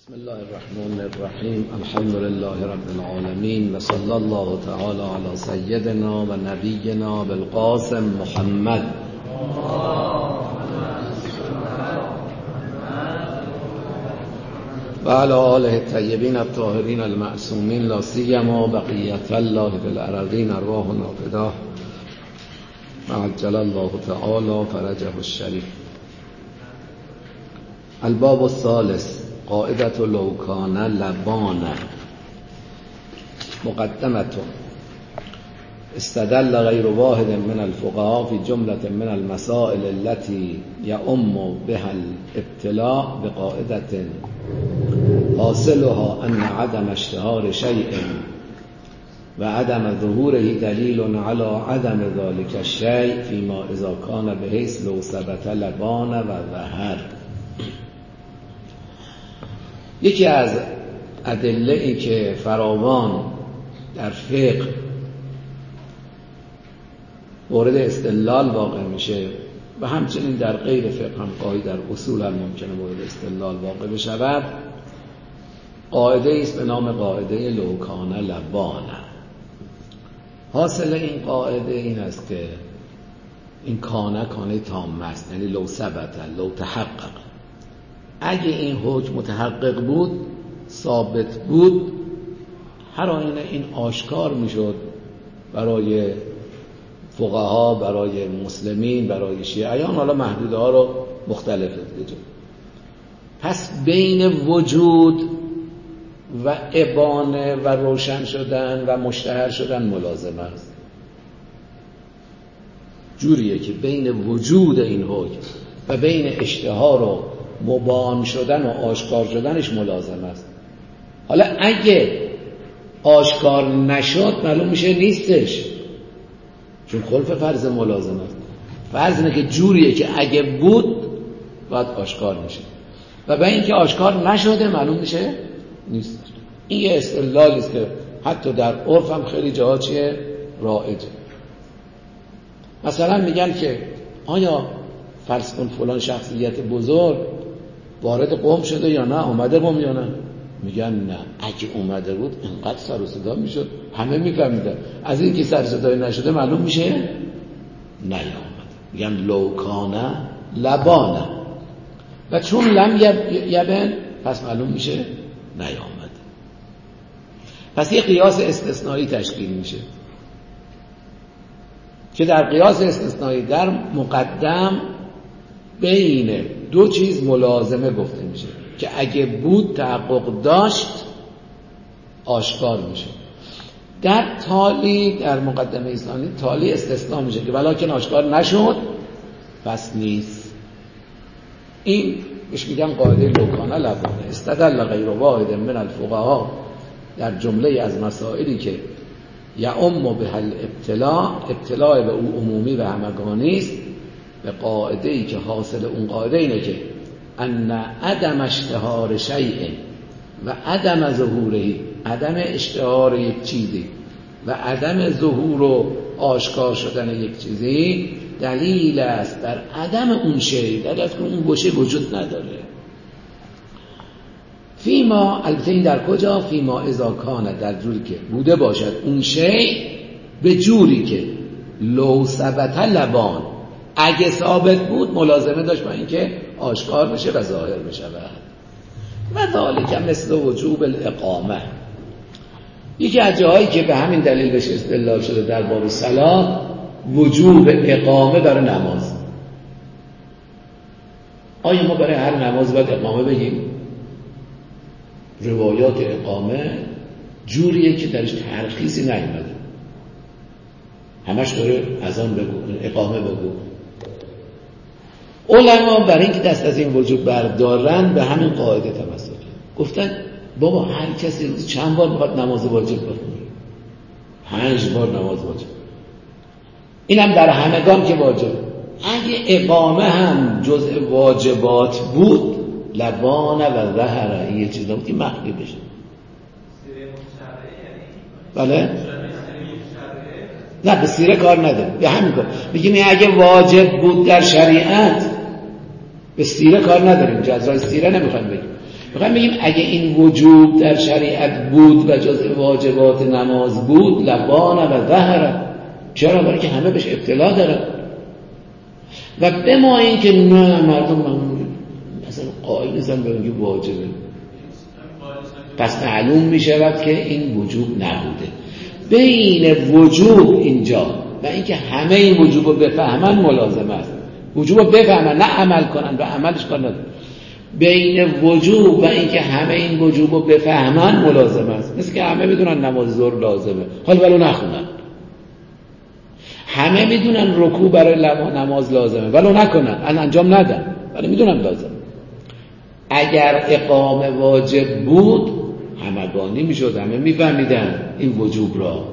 بسم الله الرحمن الرحیم. الحمد لله رب العالمین و صلی الله تعالی علی سیدنا و نبینا بالقاسم محمد و علی آله الطیبین الطاهرین المعصومین لا سیما بقیة الله فی الارضین ارواحنا فداه عجل الله تعالی فرجه الشریف. الباب الثالث قاعدة لو كان لبانا. مقدمة. استدل غير واحد من الفقهاء في جملة من المسائل التي يؤم بها الابتلاء بقاعدة حاصلها أن عدم اشتهار شيء وعدم ظهوره دليل على عدم ذلك الشيء فيما إذا كان بحيث لو ثبت لبان وظهر. یکی از ادله‌ای که فراوان در فقه مورد استدلال واقع میشه و همچنین در غیر فقه هم گاهی در اصول هم ممکنه مورد استدلال واقع بشود، قاعده است به نام قاعده لو کان لبانا. حاصل این قاعده این است که این کانه تامه است، یعنی لو ثبت لو تحقق، اگه این حکم متحقق بود، ثابت بود، هر آینه این آشکار میشد برای فقها، برای مسلمین، برای شیعیان، حالا محدوده ها رو مختلفه دیگه. پس بین وجود و ابانه و روشن شدن و مشتهر شدن ملازم است. جوریه که بین وجود این حکم و بین اشتهار و مبان شدن و آشکار شدنش ملازم است. حالا اگه آشکار نشد معلوم میشه نیستش، چون خلف فرض ملازم است. فرض اینه که جوریه که اگه بود باید آشکار میشه و به این که آشکار نشده معلوم میشه نیست. این یه استدلالی است که حتی در عرف هم خیلی جاها چیه رایجه. مثلا میگن که آیا فرض کن فلان شخصیت بزرگ وارد قوم شده یا نه، اومده قوم یا نه؟ میگن نه، اگه اومده بود اینقدر سر و صدا میشد، همه میفهمیدن. از این که سر صدای نشده معلوم میشه نیامد. میگن لو کان لبانا، و چون لم یبن پس معلوم میشه نیامد. پس یه قیاس استثنایی تشکیل میشه که در قیاس استثنایی در مقدم بین دو چیز ملازمه گفته میشه که اگه بود تحقق داشت آشکار میشه. در تالی، در مقدمه اسلامی تالی استثناء میشه که ولکن آشکار نشد پس نیست. این بهش میگن قاعده لو کان لبانه. استدل غیر واحد من الفقهاء در جمله از مسائلی که یعم به الابتلاء، ابتلاء به او عمومی و همگانی است، به قاعده ای که حاصل اون قاعده اینه که ان عدم اشتهار شیء و عدم ظهوره، عدم اشتهار یک چیزی و عدم ظهور و آشکار شدن یک چیزی دلیل است بر عدم اون شیء، دلیل است که اون گوشه وجود نداره. فیما، البته این در کجا؟ فیما اذا کان، در جوری که بوده باشد اون شیء به جوری که لو ثبت لبان، اگه ثابت بود ملازمه داشت با اینکه آشکار بشه و ظاهر بشه. و ذالک مثل وجوب الاقامه. یکی از جاهایی که به همین دلیل بهش استدلال شده در باب صلات، وجوب اقامه برای نماز. آیا ما برای هر نماز باید اقامه بگیم؟ روایات اقامه جوریه که درش ترخیصی نیومده، همش داره اذان بگو، اقامه بگو. علما برای اینکه دست از این وجوب بردارن به همین قاعده تمسک گفتن بابا هر کسی روز چند بار میخواد نماز واجب بخونه؟ 5 بار نماز واجب، اینم در همگان که واجب. اگه اقامه هم جزء واجبات بود لبان و ظهر، یه چیزا بود که مخفی بشه. بله؟ نه به سیره کار نداریم، به همین کار میگیم اگه واجب بود در شریعت به سیره کار نداریم، جزای سیره نمیخوایم بگیم. میخوایم بگیم اگه این وجوب در شریعت بود و جزء واجبات نماز بود لبان و ظهر. چرا؟ برای که همه بهش ابتلا دارن و به ما این که نه مردم مثلا قائل نیستن به اون که واجبه، پس معلوم میشود که این وجوب نبوده. بین وجوب اینجا و اینکه همه این وجوب رو بفهمن ملازمه است. وجوب رو بفهمن نه عمل کنن و عملش کنن. بین وجوب و اینکه همه این وجوب رو بفهمن ملازمه است. مثل که همه میدونن نماز ظهر لازمه حال ولو نخونن، همه میدونن رکوع برای نماز لازمه ولو نکنن، انجام ندن ولی میدونن لازمه. اگر اقامه واجب بود همگانی میشد، همه میفهمیدن این وجوب را،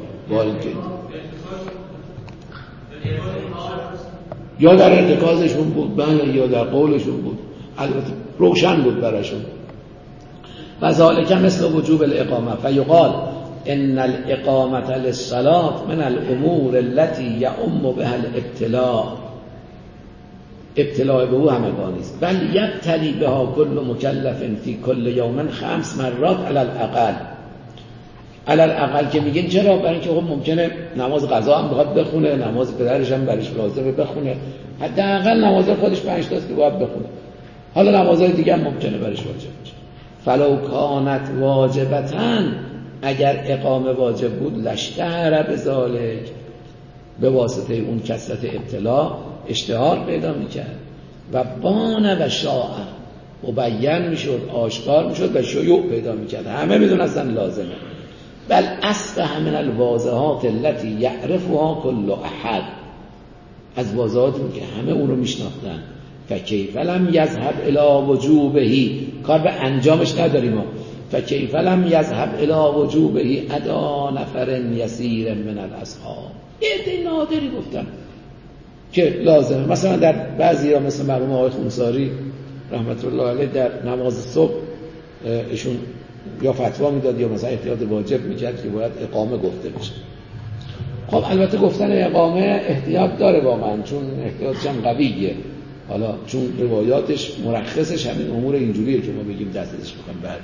یا در ارتکازشون بود بله یا در قولشون بود، البته روشن بود براشون. و ذالک مثل وجوب الاقامه فیقال ان الاقامه للصلاه من الامور التي یعم بها الابتلاء. ابتلاء به او همگانی است. بل یبتلی بها کل مکلف فی کل یوم 5 مرات علی الاقل. علی الاقل که میگن چرا؟ برای اینکه خب ممکنه نماز قضا هم بخواد بخونه، نماز پدرش هم برش لازمه بخونه، حداقل نماز خودش 5 تاست که باید بخونه، حالا نمازهای دیگه هم ممکنه برش واجب باشه. فلو کانت واجبتن، اگر اقامه واجب بود لشتهر بذالک، به واسطه اون کثرت ابتلا اشتهار پیدا میکرد و بان و شاع مبین میشد، آشکار میشد و شیوع پیدا میکرد، همه میدونستن لازمه. بل اصبح من الواضحات التي یعرفها کل احد، از واضحاتی که همه اون رو میشناختن. فکیف لم یذهب الی وجوبه، کار به انجامش نداریم ما. فکیف لم یذهب الی وجوبه ادا نفر یسیر من الاصحاب. یه نادری گفتن که لازمه. مثلا در بعضی ها مثل مرحوم آقای خونساری رحمت الله علیه در نماز صبح ایشون یا فتوا میداد یا مثلا احتیاط واجب میکرد که باید اقامه گفته بشه. خب البته گفتن اقامه احتیاط داره واقعا، چون احتیاطش هم قویه. حالا چون روایاتش مرخصش همین امور اینجوریه که ما بگیم دستش بکنم بعد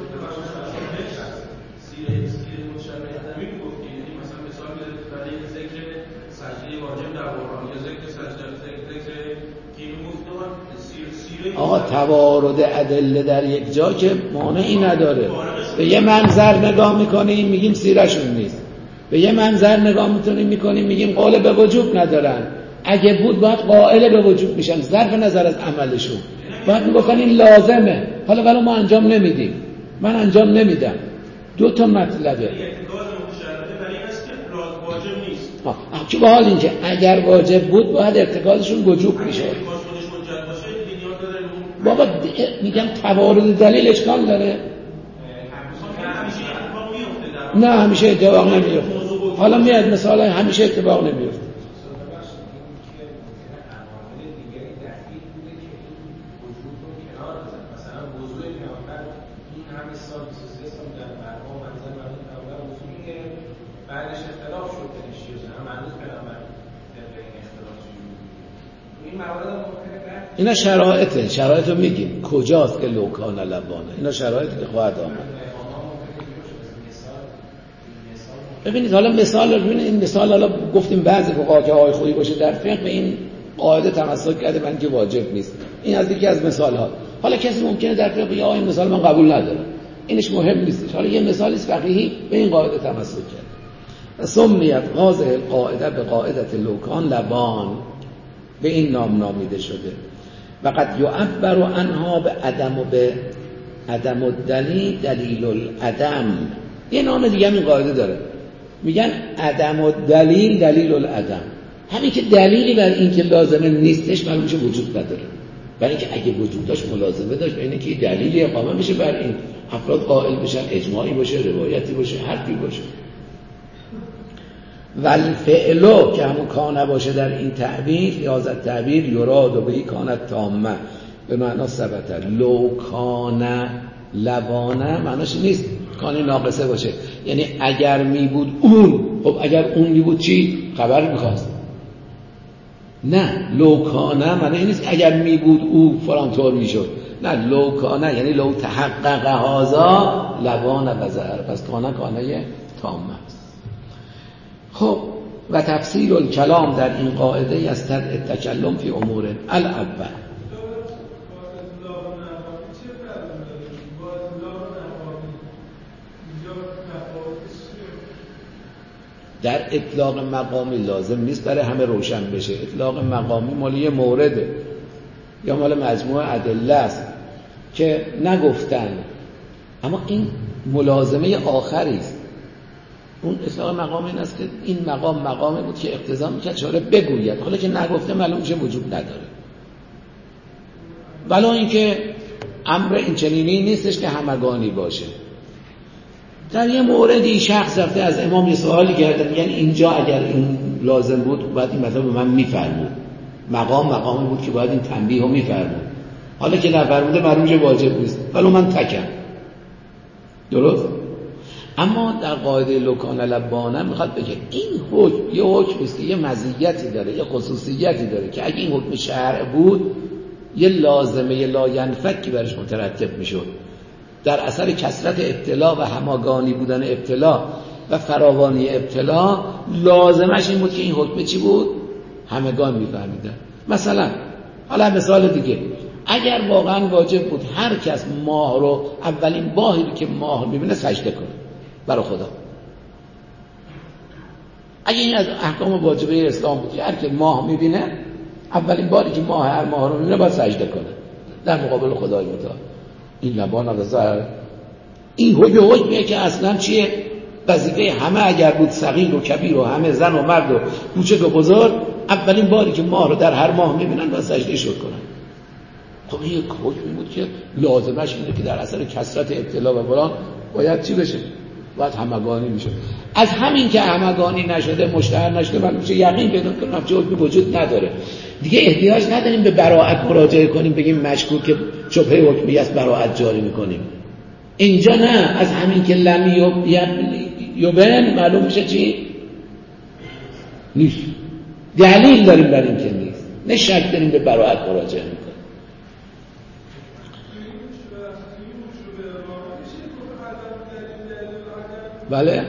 آقا توارد ادله در یک جا که مانعی نداره. به یه منظر نگاه میکنیم میگیم سیرشون نیست، به یه منظر نگاه میکنیم میگیم قول به وجوب ندارن. اگه بود باید قائل به وجوب میشن صرف نظر از عملشون، باید میگفتن این لازمه، حالا ولی ما انجام نمیدیم، من انجام نمیدم. دو تا مطلبه. چون به حال این که اگر واجب بود باید ارتکازشون وجوب میشد. بابا میگم توارد دلیل اشکال داره؟ نه همیشه اتفاق نمیفته. حالا میاد مثال همیشه اتفاق نمیفته. اینا شرایط رو میگیم کجاست که لوکان لبانه، اینا شرایطی که خواهد آمد. ببینید حالا مثال رو ببینید، این مثال حالا گفتیم بعضی فقها که آی خویی باشه در فقه به این قاعده تمسک کرده من که واجب نیست. این از یکی از مثال ها. حالا کسی ممکنه در فقه بگه این مثال من قبول ندارم، اینش مهم نیست. حالا یه مثالی است فقیهی به این قاعده تمسک کرده. سمیت هذه القاعده به قاعده لوکان لبان، به این نام نامیده شده. و قد یعبر عنها به عدم الدلیل دلیل العدم. یه نام دیگه هم این قاعده داره، میگن عدم الدلیل دلیل العدم. همین که دلیلی بر این که لازمه نیستش معلوم میشه وجود نداره، برای اینکه اگه وجود داشت ملازمه داشت، برای اینکه دلیلی اقامه بشه بر این افراد قائل بشن، اجماعی باشه، روایتی باشه، حرفی باشه. والفعل که همون کانه باشه در این تعبیر، یازد تعبیر یراد و بهی کانت تامه به معنا ثبته. لو کانه لبانه معناش نیست کانه ناقصه باشه، یعنی اگر می بود اون، خب اگر اون می بود چی؟ خبر میخواست. نه لو کانه معنی نیست اگر می بود او فلان طور میشد، نه لو کانه یعنی لو تحقق هذا لبان و زهر، پس کانه تامه است. خب و تفصیل الکلام در این قاعده از تکلم فی امور الاول. در اطلاق مقامی لازم نیست برای همه روشن بشه. اطلاق مقامی مال یه مورده یا مال مجموعه ادله است که نگفتن، اما این ملازمه آخری است. اون اطلاق مقام این است که این مقامی بود که اقتضا میکرد شارع بگوید، حالا که نگفته معلوم میشه وجوب نداره. ولی اینکه امر این چنینی نیستش که همگانی باشه. در یه موردی شخص رفته از امام یه سوالی کرده، میگن اینجا اگر این لازم بود باید این مطلب به من میفرمود، مقامی بود که باید این تنبیه رو میفرمود، حالا که نفرموده معلوم میشه واجب نیست، ولی من تکم. درست؟ اما در قاعده لکان لبانه میخواد بگه این حکم یه حکمی است که یه مزیتی داره، یه خصوصیتی داره که اگه این حکم شرع بود یه لازمه یه لاینفکی برش مترتب میشد. در اثر کثرت ابتلا و همگانی بودن ابتلا و فراوانی ابتلا لازمش این بود که این حکم چی بود؟ همگان میفهمیدن. مثلا حالا مثال دیگه، اگر واقعا واجب بود هر کس ماه رو اولین باهی که ماه میبینه سجده کنه برای خدا، اگه این از احکام واجبه اسلام بود هر که ماه میبینه اولین باری که هر ماه رو میبینه باید سجده کنه در مقابل خدای متعال، این لبان و ظاهر این حکمیه که اصلا چیه؟ وظیفه همه اگر بود، صغیر و کبیر و همه زن و مرد و کوچک و بزرگ، اولین باری که ماه رو در هر ماه میبینن باید سجده شکر کنن. خب این یک حکمی بود که لازمش اینه که در اثر کثرت ابتلا و فلان باید چی بشه؟ باید همگانی میشه. از همین که همگانی نشده، مشتهر نشده، من میشه یقین پیدا کنم چه حکمی وجود نداره. دیگه احتیاج نداریم به براءت مراجعه کنیم، بگیم مشکوک که شبهه حکمی است براءت جاری میکنیم. اینجا نه، از همین که لم یبن معلوم میشه چی؟ نیست. دلیل داریم بر این که نیست، نه شک داریم به براءت مراجعه میکنیم. بله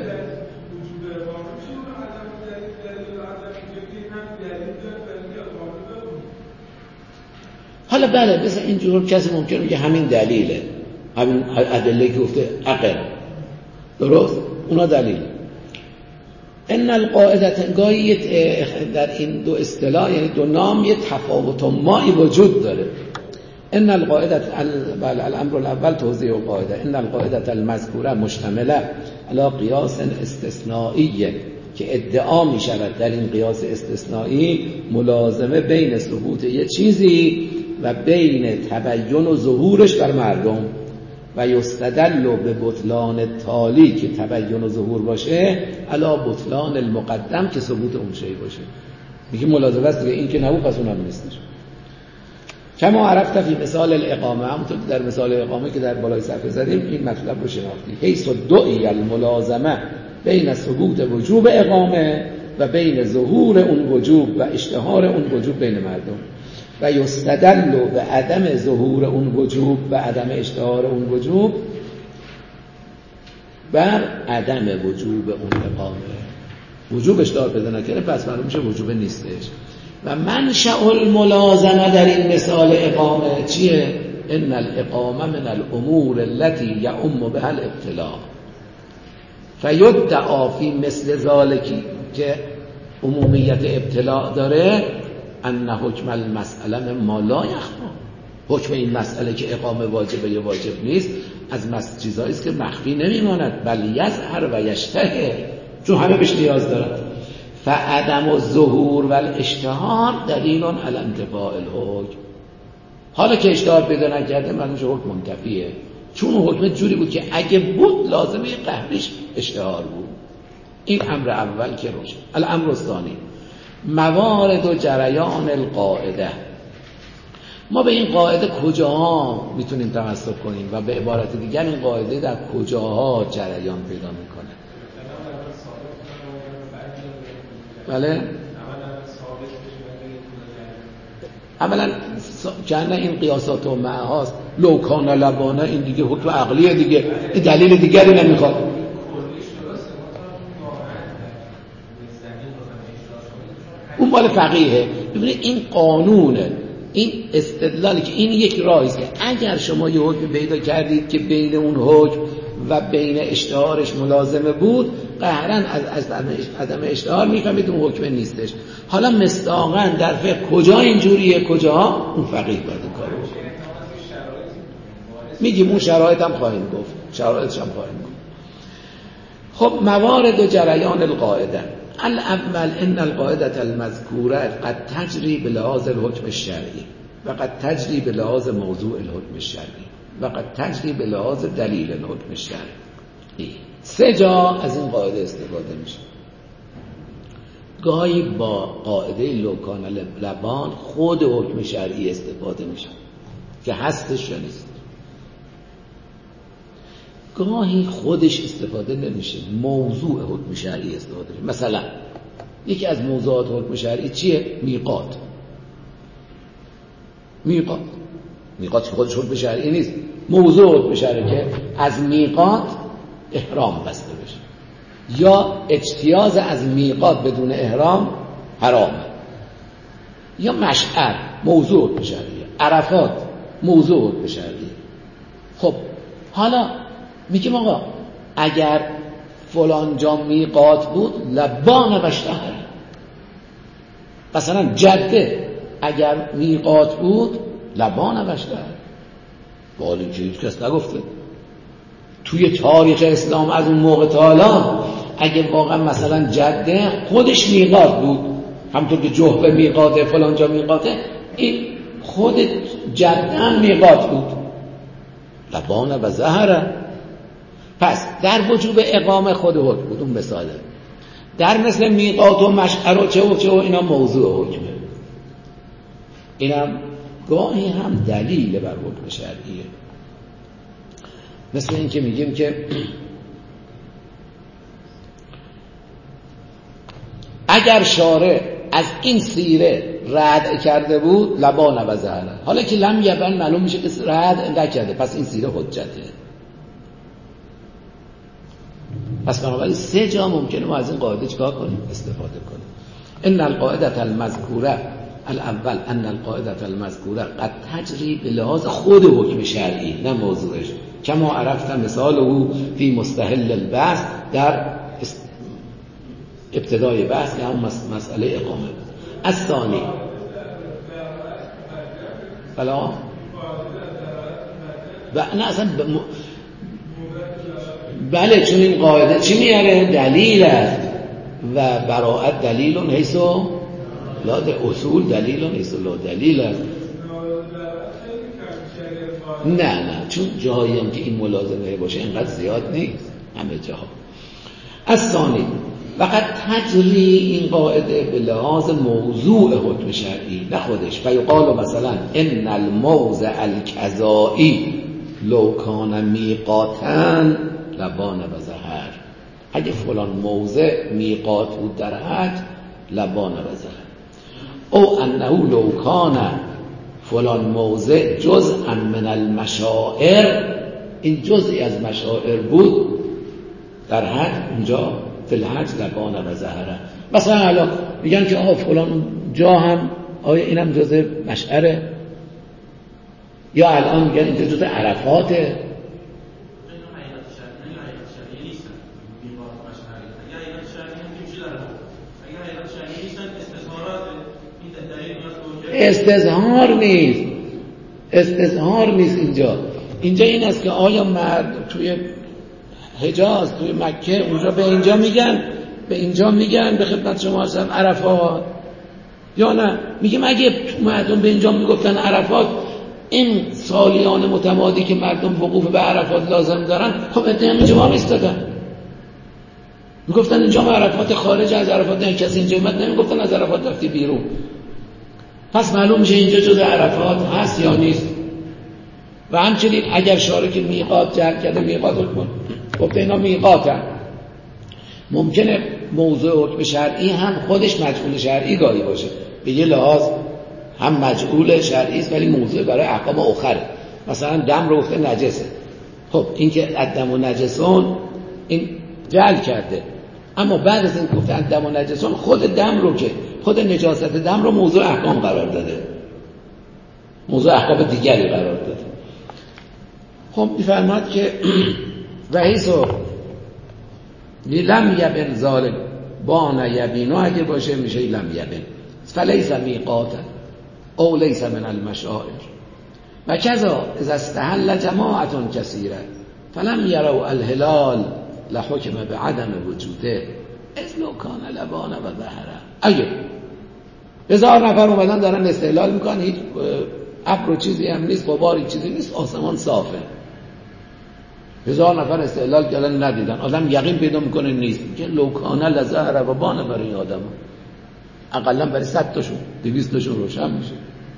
حالا بله مثل اینجور کسی ممکنه بگه همین دلیله، همین ادله که گفته عقل، درست؟ اونا دلیل. ان القاعده گاهی در این دو اصطلاح یعنی دو نام یه تفاوت مایی وجود داره. ان القاعده الامر الاول توضیح القاعده، ان القاعده المذکوره مشتمله علی قیاس استثنایی که ادعا می شود در این قیاس استثنایی ملازمه بین ثبوت یه چیزی و بین تبیین و ظهورش بر مردم و یستدل به بطلان تالی که تبیین و ظهور باشه علی بطلان المقدم که ثبوت اون شی باشه. میگه ملازمه است دیگه، این که نبود پس اونم نیستش. کما عرفت فی مثال الاقامه، همونطور در مثال اقامه که در بالای صفحه زدیم این مطلب رو شناختی. حیث دعی الملازمه بین ثبوت وجوب اقامه و بین ظهور اون وجوب و اشتهار اون وجوب بین مردم و یستدل به عدم ظهور اون وجوب و عدم اشتهار اون وجوب بر عدم وجوب اون اقامه. وجوب اشتهار پیدا نکنه پس معلوم میشه وجوب نیستش. و منشأ الملازمه در این مثال اقامه چیه؟ ان الاقامه من الامور التي یعم بها الابتلاء فیدعا فی مثل ذالکی که عمومیت ابتلاء داره ان حکم المسئله ما لا یخفی، حکم این مسئله که اقامه واجبه یا واجب نیست از چیزایی است که مخفی نمیماند، بل یظهر و یشتهر، چون همه بهش نیاز دارن. فعدم الظهور و الاشتهار دلیل علی انتفاء الحکم. حالا که اشتهار پیدا نکرده معلومه حکم منتفیه، چون حکم جوری بود که اگه بود لازمه قهریش اشتهار بود. این امر اول که روشن. الامر الثانی موارد و جریان القاعده. ما به این قاعده کجاها میتونیم تمسک کنیم و به عبارت دیگر این قاعده در کجاها جریان پیدا میکنه؟ بله اولا کنه این قیاسات و معهاست لو کان لبانا این دیگه حکم عقلیه دیگه، این دلیل دیگری نمیخواد. اون مال فقیهه. ببینید این قانونه، این استدلالی که این یک راهی است که اگر شما یه حکم پیدا کردید که بین اون حکم و بین اشتهارش ملازمه بود، قهرا از عدم اشتهار میفهمید اون حکم نیستش. حالا مصداقاً در فقه کجا اینجوریه کجا اون فقیه باید این کارو بکنه. میگیم اون شرایط هم خواهیم گفت، شرایطش هم خواهیم گفت. خب موارد و جریان القاعده. الاول ان القاعده المذکوره قد تجری بلحاظ الحکم الشرعی و قد تجری بلحاظ موضوع الحکم الشرعی و قد تجری بلحاظ دلیل الحکم الشرعی. 3 جا از این قاعده استفاده میشه. گاهی با قاعده لوکان لبان خود حکم شرعی استفاده میشه که هستش یا نیست. گاهی خودش استفاده نمیشه، موضوع حکم شرعی استفاده میشه. مثلا یکی از موضوعات حکم شرعی چیه؟ میقات. میقات خودش حکم شرعی نیست، موضوع حکم شرعی که از میقات احرام بسته بشه یا اجتیاز از میقات بدون احرام حرامه، یا مشعر موضوع حکم شرعیه، عرفات موضوع حکم شرعیه. خب حالا میگیم آقا اگر فلان جا میقات بود لبان و اشتهر، مثلا جده اگر میقات بود لبان و اشتهر، بالی که هیچ کس نگفته توی تاریخ اسلام از اون موقع تا حالا. اگه واقعا مثلا جده خودش میقات بود، همونطور که جهبه میقاته فلان جا میقاته، این خود جده هم میقات بود لبان و زهره. پس در وجوب اقامه خود حکم بود، اون مثاله. در مثل میقات و مشعر و چه و اینا موضوع حکمه. اینم گاهی هم دلیل بر حکم شرعیه. مثل این که میگیم که اگر شارع از این سیره رد کرده بود لبان و زهره، حالا که لم یبن معلوم میشه که رد نکرده، پس این سیره حجته. پس بنابراین 3 جا ممکنه ما از این قاعده چکار کنیم؟ استفاده کنیم. ان القاعده المذکوره الاول ان القاعده المذکوره قد تجری بلحاظ خود حکم شرعی نه موضوعش، کما عرفت مثاله فی مستهل البحث، در ابتدای بحث که هم مسئله اقامه. الثانی بلا و نه اصلا بله، چون این قاعده چی میاره؟ دلیل است و براءت دلیل حیث لا اصول دلیل حیث لا دلیل است. نه چون جایی هم که این ملازمه باشه اینقدر زیاد نیست همه جاها. الثانی وقد تجری این قاعده به لحاظ موضوع حکم شرعی نه خودش. فیقال مثلا ان الموضع الکذایی لو کان میقاتا لبان و زهر، اگه فلان موضع میقات بود در حج لبان و زهر. او انه لو کان فلان موضع جزءا من المشاعر، این جزئی از مشاعر بود در حج، اونجا فی الحج لبان و زهره. مثلا الان میگن که آقا فلان جا هم آیا اینم جزء مشعره، یا الان میگن اینجا جزء عرفاته. استظهار نیست اینجا این است که آیا مرد توی حجاز توی مکه اونجا به اینجا میگن به خدمت شما هستم عرفات، یا نه میگیم اگه مردم به اینجا میگفتن عرفات، این سالیان متمادی که مردم وقوف به عرفات لازم دارن، خب ادعا اینجا ما میستادن میگفتن اینجا عرفات، خارج از عرفات نه کسی اینجا اومد نمیگفتن از عرفات رفتی بیرون. پس معلوم میشه اینجا جز عرفات هست یا نیست. و همچنین اگر شارع که میقات جعل کرده میقات کن گفته اینا میقاتن، ممکنه موضوع حکم شرعی هم خودش مجعول شرعی گاهی باشه، به یه لحاظ هم مجعول شرعی است ولی موضوع برای احکام اخره. مثلا دم رو گفته نجسه. خب این که الدم و نجسون این جعل کرده، اما بعد از این گفته الدم و نجسون خود دم رو که خود نجاست دم رو موضوع احکام قرار داده، موضوع احکام دیگری قرار داده. خب میفرماد که وحیثو لم یبن ذالک بان یبینو، اگه باشه میشه لم یبن فلیس میقاتا او لیس من المشاعر. و کذا اذا استحل جماعت کثیره فلم یروا الهلال لحکم بعدم وجوده اذ لو کان لبان و ظهره. اگه 1000 نفر اومدن دارن استهلال میکنن، هیچ ابر و چیزی هم نیست، غباری چیزی نیست، آسمان صافه، 1000 نفر استهلال کردن ندیدن، آدم یقین پیدا میکنه نیست، میگه لو کان لظهر و بان برای این آدم، اقلا برای 100 تاشون 200 تاشون روشن میشه.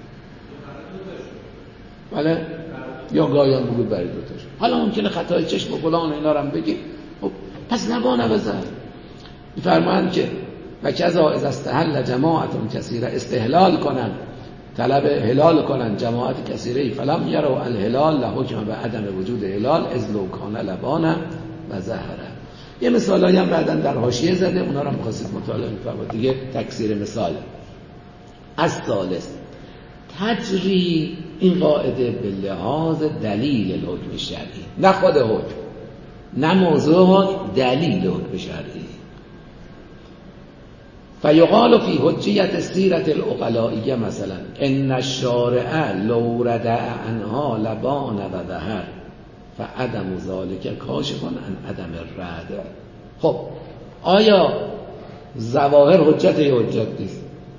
بله یا گاهی هم بگو برای 2 تاشون. حالا ممکنه خطای چشم و فلان اینا رو هم بگی، خب پس لبان و ظهر. میفرمایند که و کذا اذا استحل جماعت کثیره، استهلال کنن، طلب هلال کنن جماعت کثیره، فلم یروا الهلال لحکم بعدم وجود هلال اذ لو کان لبان و ظهره. یه مثالایی هم بعدن در حاشیه زده، اونا رو هم خواستید مطالعه می‌فرمایید دیگه. تکثیر مثال از ثالث تجری، این قاعده به لحاظ دلیل الحکم شرعی، نه خود حکم، نه موضوع حکم، دلیل حکم شرعی. فیقال فی حجیت سیرت العقلائیه مثلا ان الشارع لو ردع عنها لبان و ظهر فعدم ذلک کاشف عن عدم الرد. خب آیا ظواهر حجت یا حجت نیست؟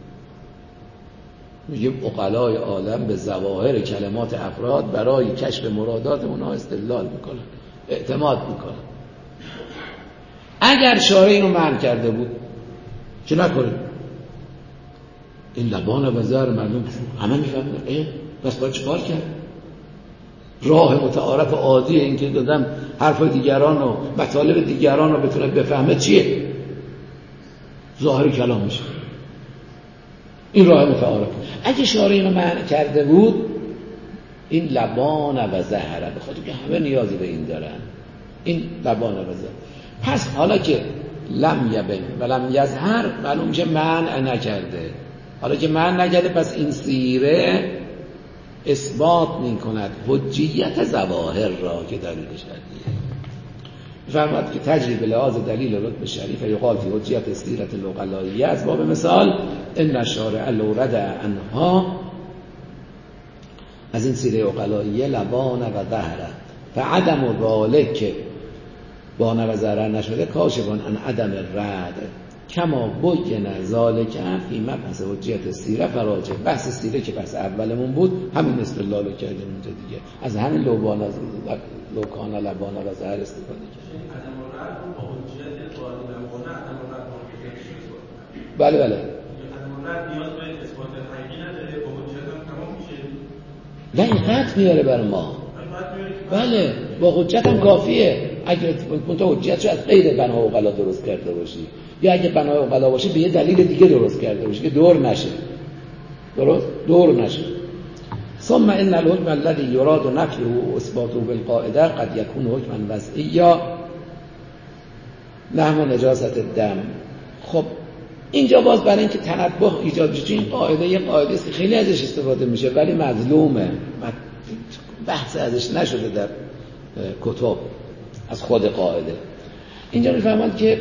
میگیم عقلای عالم به ظواهر کلمات افراد برای کشف مرادات اونها استدلال میکنن، اعتماد میکنن. اگر شارع اینو منع کرده بود چه نکنید، این لبان و ظهر مردم همه میفهمن، بس باید چیکار کرد؟ راه متعارف عادی این که دادم حرف دیگران و مطالب دیگران رو بتونه بفهمه چیه؟ ظاهر کلام میشه، این راه متعارف. اگه شارع اینو منع کرده بود، این لبان و ظهر، به خاطر که همه نیازی به این دارن، این لبان و ظهر. پس حالا که لم یبن و لم یظهر معلوم میشه منع نکرده. حالا که منع نکرده پس این سیره اثبات میکند حجیت ظواهر را که دلیل شرعیه. فرمود که تجری به لحاظ دلیل رتب شریف یقال فی حجیت سیرت العقلائیه، از باب مثال ان الشارع لو ردع عنها، از این سیره عقلائیه لبان و ظهر فعدم ذلک بان و ظهر نشده کاشفان عن عدم الرد کما بین ذلک فی مبحث حجیت سیره فراجع. بحث سیره که بحث اولمون بود همین استدلال رو کردیم اونجا دیگه، از همین لو کان لبان و ظهر استفاده کردیم. عدم الرد رو با حجیت قاعده لبانه عدم الرد با حجیت چیه؟ بله عدم الرد نیاز به اثبات حقیقی نداره، با حجیت هم تمام میشه. نه این قطع میاره بر ما، بله با حجت هم کافیه. اگر تو حجیت رو از غیر بنای عقلا درست کرده باشی، یا اگه بنای عقلا باشه به یه دلیل دیگه درست کرده باشی که دور نشه، درست دور نشه. ثم ان الحكم الذي يراد نفيه واثباته بالقاعده قد يكون حكما وضعيا نحو نجاست الدم. خب اینجا باز برای اینکه تنبه ایجاد بشه، این قاعده یه قاعده است که خیلی ازش استفاده میشه ولی مظلومه، بحث ازش نشده در کتب از خود قاعده. اینجا میفهمند که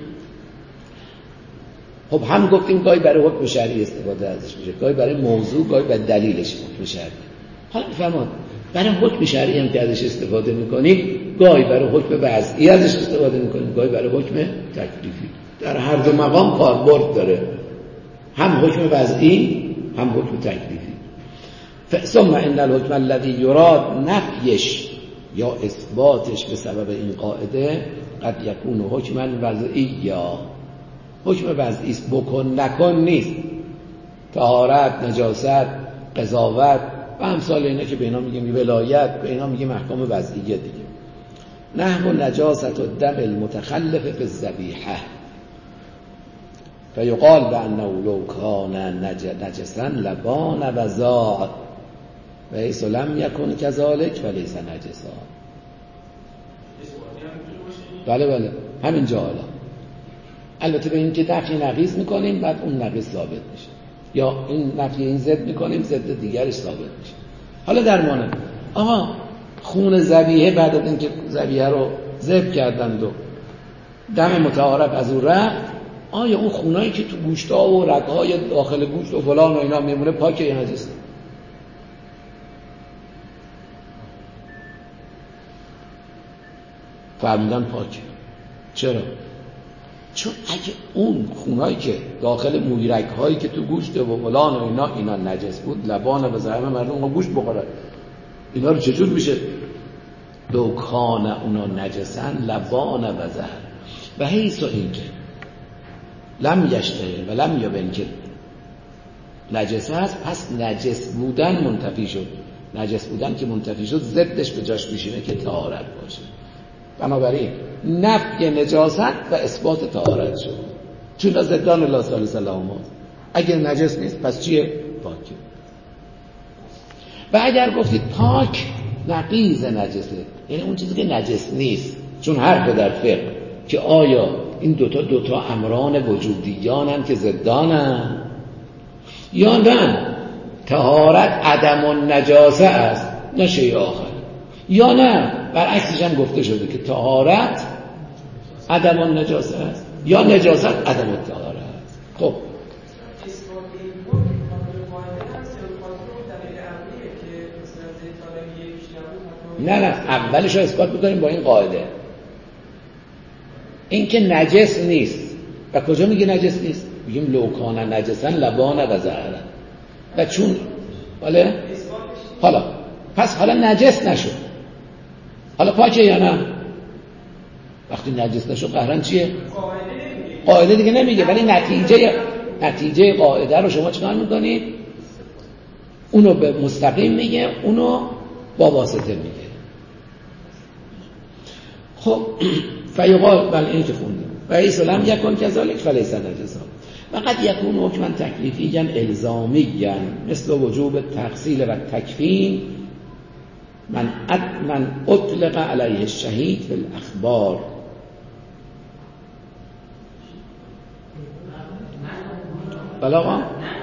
خب هم گفتیم گاهی برای حکم شرعی استفاده ازش میشه، گاهی برای موضوع، گاهی برای دلیلش حکم شرعی. حالا میفهمند برای حکم شرعی هم که ازش استفاده میکنیم، گاهی برای حکم وضعی ازش استفاده میکنیم، گاهی برای حکم تکلیفی. در هر دو مقام کاربرد داره، هم حکم وضعی هم حکم تکلیفی. ثم ان الحكم الذي يراد نفیش یا اثباتش به سبب این قاعده قد یکون حکما وضعیا، حکم وضعی است، بکن نکن نیست، طهارت، نجاست، قضاوت و امثال اینا که به اینا میگیم ولایت، به اینا میگیم احکام وضعیه دیگه. نحو نجاست الدم المتخلف فی الذبیحه فیقال بانه لو کان نجسا لبان و ظاهر. و حیث لم یکن کذالک فلیس نجسا. بله همینجا. حالا البته به این که نفی نقیض میکنیم بعد اون نقیض ثابت میشه، یا این نفی این ضد میکنیم ضد دیگرش ثابت میشه. حالا درمانه آقا خون ذبیحه بعد از اینکه ذبیحه رو ذبح کردند و دم متعارف از اون رفت، آیا اون خونایی که تو گوشت‌ها و رگ‌های داخل گوشت و فلان و اینا میمونه پاکه یا نجسه؟ فرمودن پاکه. چرا؟ چون اگه اون خونایی که داخل مویرگ‌هایی که تو گوشت و فلان و اینا نجس بود، لبان و زهر مردم گوشت بخورن، اینا رو چجور میشه؟ لو کان اونا نجسن لبان و زهر و حیث اینکه لم یشتهر و لم یبن که نجس هست، پس نجس بودن منتفی شد. نجس بودن که منتفی شد ضدش به جاش میشینه که طهارت باشه. بنابراین نفی نجاست و اثبات طهارت شد، چون از ضدان لا ثالث لهما. اگر نجس نیست پس چیه؟ پاکه. و اگر گفتید پاک نقیض نجسه، یعنی اون چیزی که نجس نیست، چون حرف در فقه که آیا این دوتا امران وجودیانن که ضدانن یا نه طهارت عدم النجاسه است نه شیء آخر، یا نه برعکسش هم گفته شده که طهارت عدم النجاسه است یا نجاست عدم الطهارت است. خب نه اولش رو اثبات بکنیم با این قاعده، این که نجس نیست. و کجا میگه نجس نیست؟ میگیم لو کان نجسن لبان و زهر. و چون حالا پس حالا نجس نشد، حالا پاکه یا نه؟ وقتی نجس نشد قهرن چیه؟ قاعده دیگه نمیگه، ولی نتیجه قاعده رو شما چیکار میکنید؟ اونو به مستقیم میگه، اونو با واسطه میگه. خب فیقال بل این که خوندیم و حیث لم یکن کذالک فلیس نجسا و قد یکون حکما تکلیفیا الزامیا مثل وجوب التغسیل و التکفین من اطلق علیه الشهید فی الاخبار. بلاغا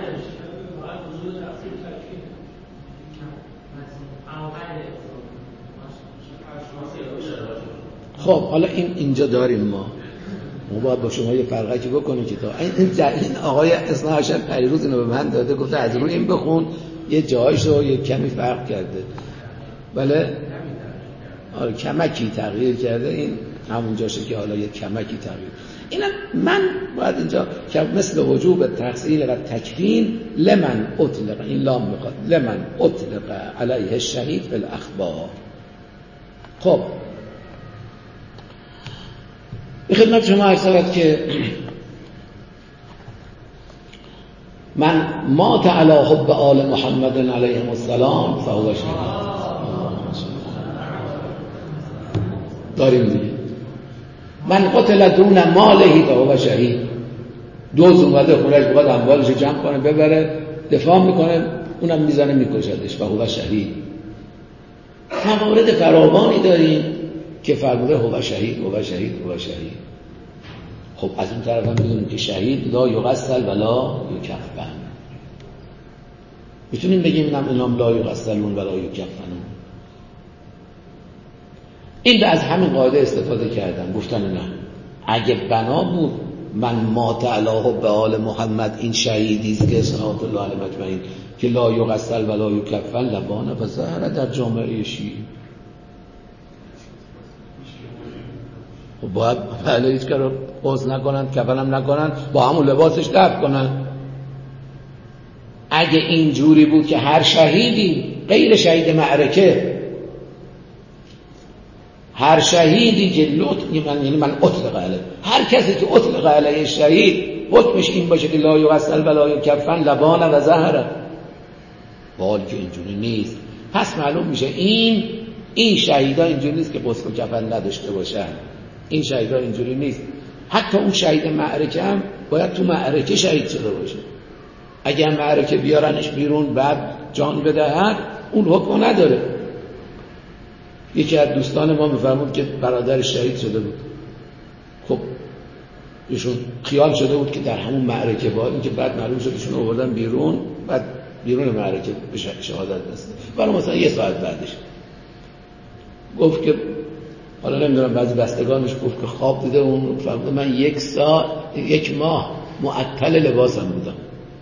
خب حالا اینجا داریم ما باید با شما یه فرقی بکنیم که این آقای اصلاح هاشم پریروز اینو به من داده، گفته از روی این بخون، یه جایشو یه کمی فرق کرده. بله آره کمکی تغییر کرده، این همون جاشه که حالا یه کمکی تغییر. اینم من باید اینجا که مثل وجوب تغسیل و تکفین لمن اطلق، این لام میخواد لمن اطلق علیه الشهید فی الاخبار. خب به خدمت شما عرض شود که من مات علی حب آل محمد علیهم السلام فهو شهید. داریم دیگه من قتل دون ماله فهو شهید. دوز اومده خونهش بخواد اموالش جمع کنه ببره دفاع میکنه، اونم میزنه میکشدش فهو شهید. موارد فراوانی داریم که فرموده هو شهید هو شهید هو شهید. خب از این طرف هم میدونیم که شهید لا یغسل ولا یکفن. میتونیم بگیم اینام لا یغسلون ولا یکفنون. این به از همین قاعده استفاده کردن، گفتن نه اگه بنا بود من مات علی حب آل محمد این شهیدیست که صلوات الله علیه اجمعین که لا یغسل ولا یکفن لبان و زهر در جامعه شیعی. باید بله هیچ کار رو باز نکنن، کفنم نکنن، با همون لباسش دفن کنن. اگه این جوری بود که هر شهیدی غیر شهید معرکه، هر شهیدی که یعنی من اطلق علیه، هر کسی که اطلق علیه شهید حکمش این باشه که لا یغسل ولا یکفن لبان و زهر، حالی که اینجوری نیست. پس معلوم میشه این شهیدا اینجوری نیست که غسل و کفن نداشته باشن. این شهیدا اینجوری نیست. حتی اون شهید معرکه هم باید تو معرکه شهید شده باشه. اگر معرکه بیارنش بیرون بعد جان بدهد اون حکم نداره. یکی از دوستان ما میفرمود که برادرش شهید شده بود. خب ایشون خیال شده بود که در همون معرکه با این که بعد معلوم شد ایشون آوردن بیرون، بعد بیرون معرکه به شهادت رسید. ولی مثلا یه ساعت بعدش گفت که حالا نمیدونم بعضی بستگانش گفت که خواب دیده. اون فرمود من یک ماه معطل لباسم بودم،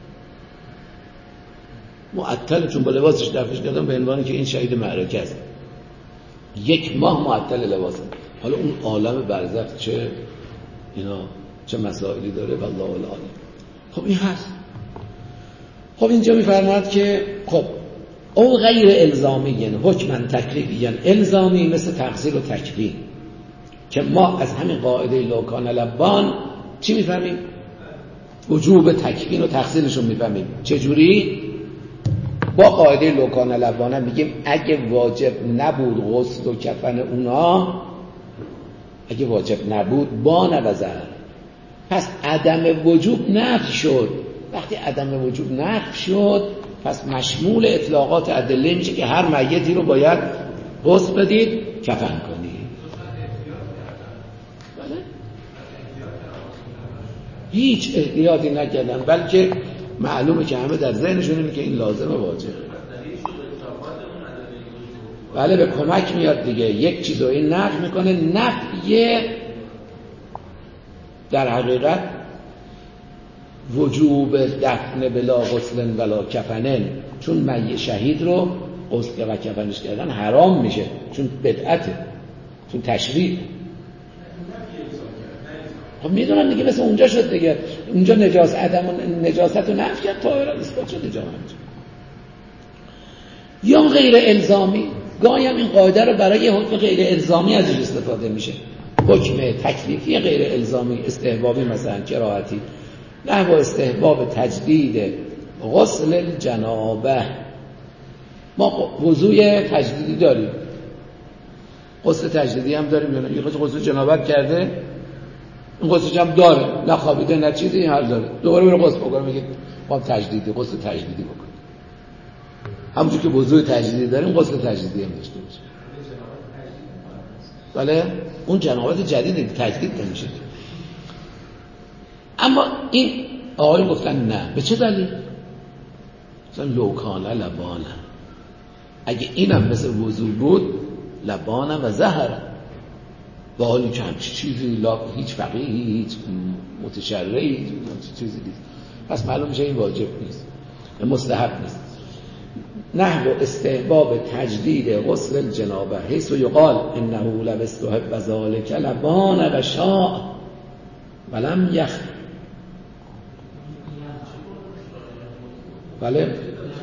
معطل، چون با لباسش دفنش کردم به عنوانی که این شهید معرکه است. 1 ماه معطل لباسم. حالا اون عالم برزخ چه مسائلی داره والله العالم. خب این هست. خب اینجا میفرماد که خب او غیر الزامی، یعنی حکما تکلیفی، یعنی الزامی مثل تغسیل و تکفین که ما از همین قاعده لوکان لبان چی میفهمیم؟ وجوب تکفین و تغسیلشون میفهمیم. چجوری؟ با قاعده لوکان لبانه میگیم اگه واجب نبود غسل و کفن اونا، اگه واجب نبود با نوزر، پس عدم وجوب نفی شد. وقتی عدم وجوب نفی شد پس مشمول اطلاقات ادله میشه که هر میتی رو باید غسل بدید، کفن کنید. بله؟ هیچ احتیاطی نکردن، بلکه معلومه که همه در ذهنشون اینه که این لازمه واجبه. بله به کمک میاد دیگه. یک چیز رو این نفی میکنه، نفی در حقیقت وجوب دفن بلا غسل ولا کفنن، چون میت شهید رو غسل و کفنش کردن حرام میشه، چون بدعته، چون تشریع. خب میدونم دیگه، مثل اونجا شد دیگه. اونجا نجاست رو نفی کرد، طاهرا اثبات شد اینجا. یا غیر الزامی، گاهی هم این قاعده رو برای حکم غیر الزامی ازش استفاده میشه. حکم تکلیفی غیر الزامی، استحبابی مثلا کراهتی، نحو استحباب تجدید غسل الجنابه. ما وضوء تجدیدی داریم، غسل تجدیدی هم داریم. یعنی یه غسل جنابت کرده، این غسل هم داره، نه خوابیده نه چیزی، این حال داره، دوباره بره غسل بکنه، میگه خب تجدیدی، غسل تجدیدی بکن. همونجور که وضوء تجدیدی داریم غسل تجدیدی هم داشته باشه. بله اون جنابت جدید تجدید نمیشه. اما این آقای گفتن نه. به چه دلیل؟ مثلا لوکانه لبانه، اگه اینم مثل وضوء بود لبانه و زهره، با حالی که همچی چیزی هیچ فقیهی، هیچ متشرعی، هیچ چیزی نیست، پس معلوم میشه این واجب نیست، مستحب نیست. نحو استحباب تجدید غسل الجنابه حیث یقال انه لو استحب ذلک لبان و شاء ولم یخ. بله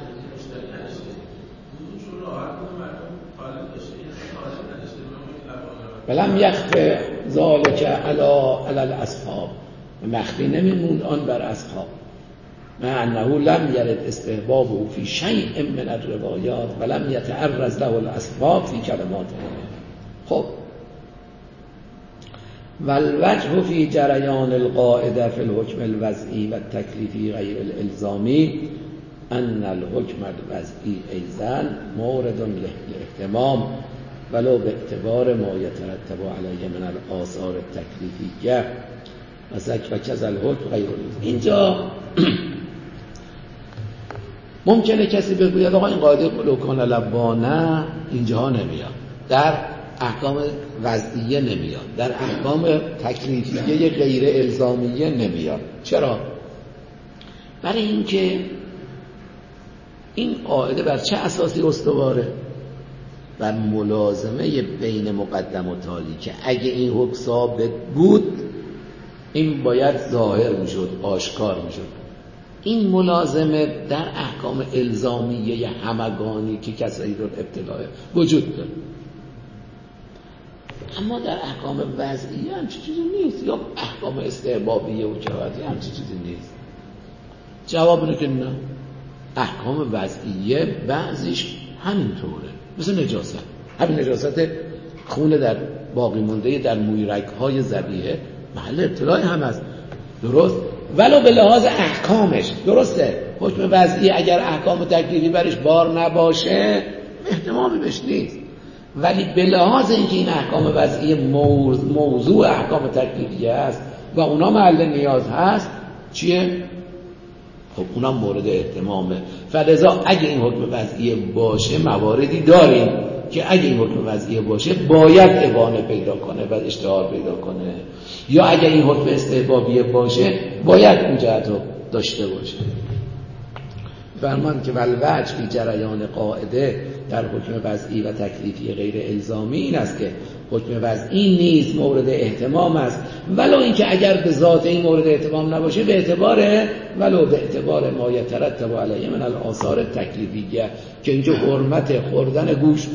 ولم یخف ذلک علی الاصحاب، مخفی نمیموند آن بر اصحاب، مع انه لم یرد استحبابه فی شیء من الروایات ولم یتعرض له الاصحاب فی کلماته. خب والوجه فی جریان القاعده فی الحکم الوضعی و التکلیفی غیر الالزامی ان الحکم الوضعی ایضا مورد للاهتمام ولو به اعتبار ما یترتب علیه من الاثار التکلیفیه و کذا الحکم غیر الالزامی. اینجا ممکنه کسی بگوید آقا این قاعده لوکان لبانه اینجاها نمیاد، در احکام وضعیه نمیاد، در احکام تکلیفیه غیر الزامیه نمیاد. چرا؟ برای اینکه این قاعده بر چه اساسی استواره؟ بر ملازمه بین مقدم و تالی، که اگه این حکم ثابت بود این باید ظاهر میشد، آشکار میشد. این ملازمه در احکام الزامیه همگانی که کسایی رو ابتلاع وجود داره، اما در احکام وضعیه همچی چیزی نیست، یا احکام استحبابیه و کراهتی همچی چیزی نیست. جواب اینه که نه، احکام وضعیه بعضیش همینطوره، مثل نجاست. همین نجاست خون در باقی مونده در مویرگ‌های ذبیحه محل ابتلاع هم هست، درست؟ ولو به لحاظ احکامش درسته، حکم وضعی اگر احکام تکلیفی برش بار نباشه احتمالی بهش نیست، ولی به لحاظ اینکه این احکام وضعی موضوع احکام تکلیفی است و اونا محل نیاز هست چیه؟ خب اونا مورد اهتمامه. فلذا اگه این حکم وضعی باشه مواردی داریم که اگه این حکم وضعی باشه باید ابانه پیدا کنه و اشتهار پیدا کنه، یا اگه این حکم استحبابی باشه باید اون جهت رو داشته باشه. فرمان که والوجه فی جریان قاعده در حکم وضعی و تکلیفی غیر الزامی این است که حکم وضعی نیز مورد اهتمام است، ولو اینکه اگر به ذات این مورد اهتمام نباشه به اعتبار ما یترتب علیه من الاثار تکلیفیه، که اینجا حرمت خوردن گوشت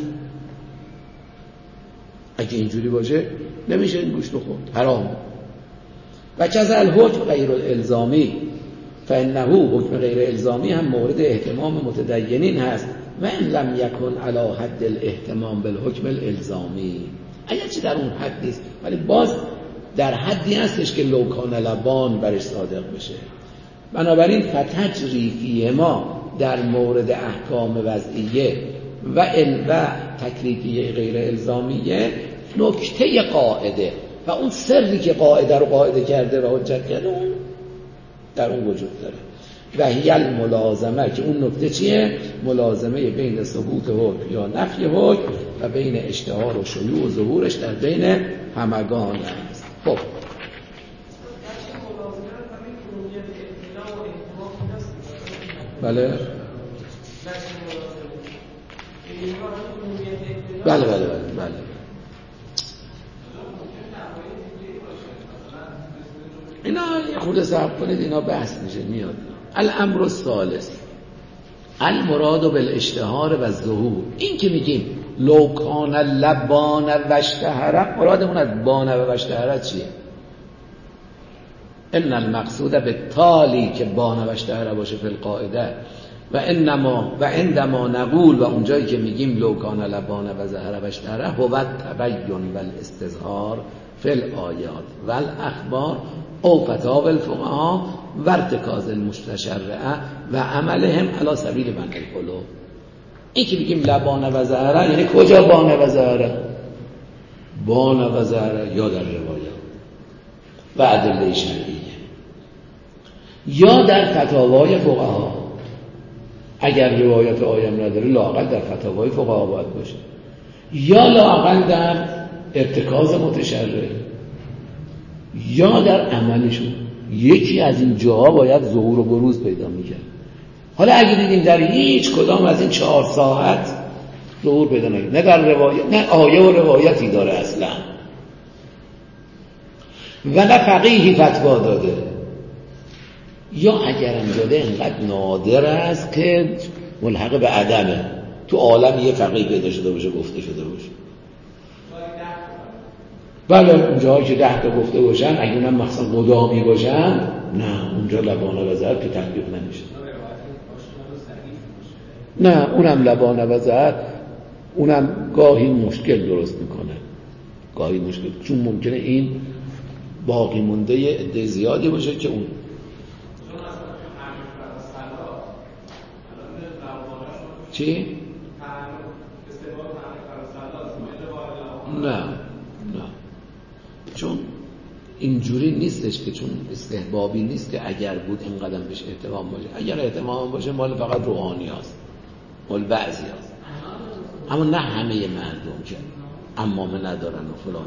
اگه اینجوری باشه نمیشه این گوشت رو خورد، حرام. و کذا الحکم غیر الزامی فانه حکم غیر الزامی هم مورد اهتمام متدینین هست و ان لم یکن علی حد الاهتمام بالحکم الالزامی، اگرچه در اون حد نیست ولی باز در حدی هستش که لو کان لبان برش صادق بشه. بنابراین فتجری فی ما در مورد احکام وضعیه و تکلیفیه غیر الزامیه نکته قاعده و اون سری که قاعده رو قاعده کرده و حجت کرده اون در اون وجود داره. و هی الملازمه، که اون نکته چیه؟ ملازمه بین ثبوت حکم یا نفی حکم و بین اشتهار و شیوع و ظهورش در بین همگان است. خب بله بله بله بله اینا خود صاحب کنید، اینا بحث میشه میاد. الامر الثالث المراد بالاشتهار و الظهور، این که میگیم لو کان لبان و اشتهر، مرادمون از بان و اشتهر چیه؟ ان المقصود بالتالی که بان و اشتهر باشه فی القاعده و انما و عندما نقول و اونجایی که میگیم لو کان لبان و ظهر و اشتهر هو التبین و الاستظهار فی الآیات و الاخبار او فتاوی الفقهاء و ارتکاز المستشرعه و عملهم علی سبیل منع الغلو. این که میگیم لبان و ظهر یعنی کجا بان و ظهر؟ بان و ظهر یا در روایات و ادله شرعیه یا در فتاوای فقها. اگر روایت آیم نداره لااقل در فتاوای فقها باید باشه، یا لااقل در ارتکاز متشرع یا در عملشون. یکی از این جاها باید ظهور و بروز پیدا میکرد. حالا اگه دیدیم در هیچ کدام از این 4 ساعت ظهور پیدا نکرد، نه در روایت، نه آیه و روایتی داره اصلا، و نه فقیهی فتوا داده، یا اگرم داده انقدر نادر است که ملحق به عدمه، تو عالم یه فقیه پیدا شده باشه گفته شده باشه. بله اونجاهایی که 10 تا گفته باشن، اگه اونم مثلا مدامی باشن، نه اونجا لبانه و ظهر که تطبیق نمیشه. نه اونم لبانه و ظهر، اونم گاهی مشکل درست میکنه، گاهی مشکل، چون ممکنه این باقی مونده عده زیادی باشه که اون چی؟ نه چون اینجوری نیستش که، چون استحبابی نیست که اگر بود این قدم بهش اهتمام باشه. اگر اهتمام باشه مال فقط روحانی هست، مال بعضی هست، اما نه همه مردم که عمامه ندارن و فلان.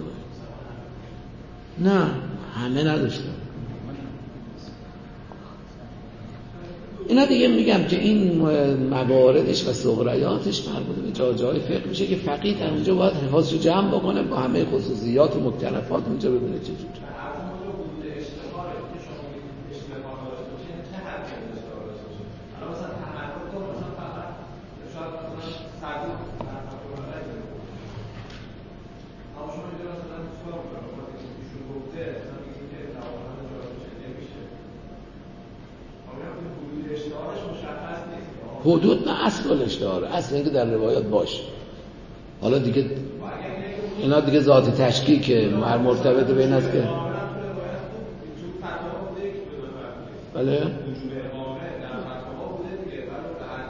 نه همه نداشتن. اینا دیگه میگم که این مواردش و صغریاتش مربوط به جای فقه میشه که فقیه در اونجا باید حفاظشو جمع بکنه با همه خصوصیات و مختلفات اونجا ببینه چه جوره. حدود نه اصل الاشتهاره، اصل اینکه در روایات باشه. حالا دیگه اینا دیگه ذات تشکیک که مرتبط به این است که بله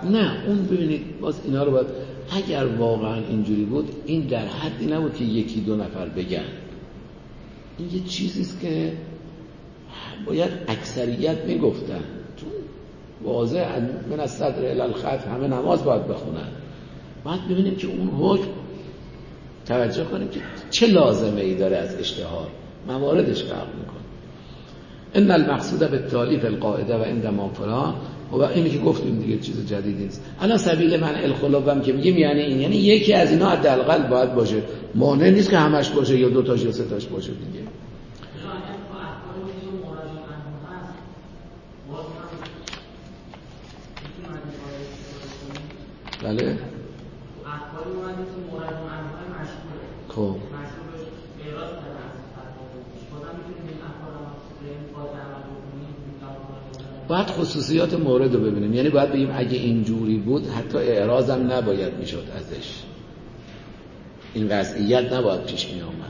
نه اون ببینید باز اینا رو باید، اگر واقعا اینجوری بود این در حدی نبود که یکی دو نفر بگن، این یه چیزیست که باید اکثریت میگفتن. چون واضح من از صدر الی الخط همه نماز باید بخونن. باید ببینیم که اون حکم توجه کنیم که چه لازمه ای داره از اشتهار، مواردش فرق میکنه. ان المقصود بالتالیف القاعده و عندما فلان، و اینی که گفتیم دیگه چیز جدیدی نیست. الان سبیل من الخلوبم که میگیم یعنی این، یعنی یکی از اینا حداقل باید باشه، مانع نیست که همش باشه یا دو تاش یا سه تاش باشه دیگه. بله خب باید خصوصیات مورد رو ببینیم، یعنی باید بگیم اگه اینجوری بود حتی اعراضم نباید میشد ازش، این وضعیت نباید پیش می آمد.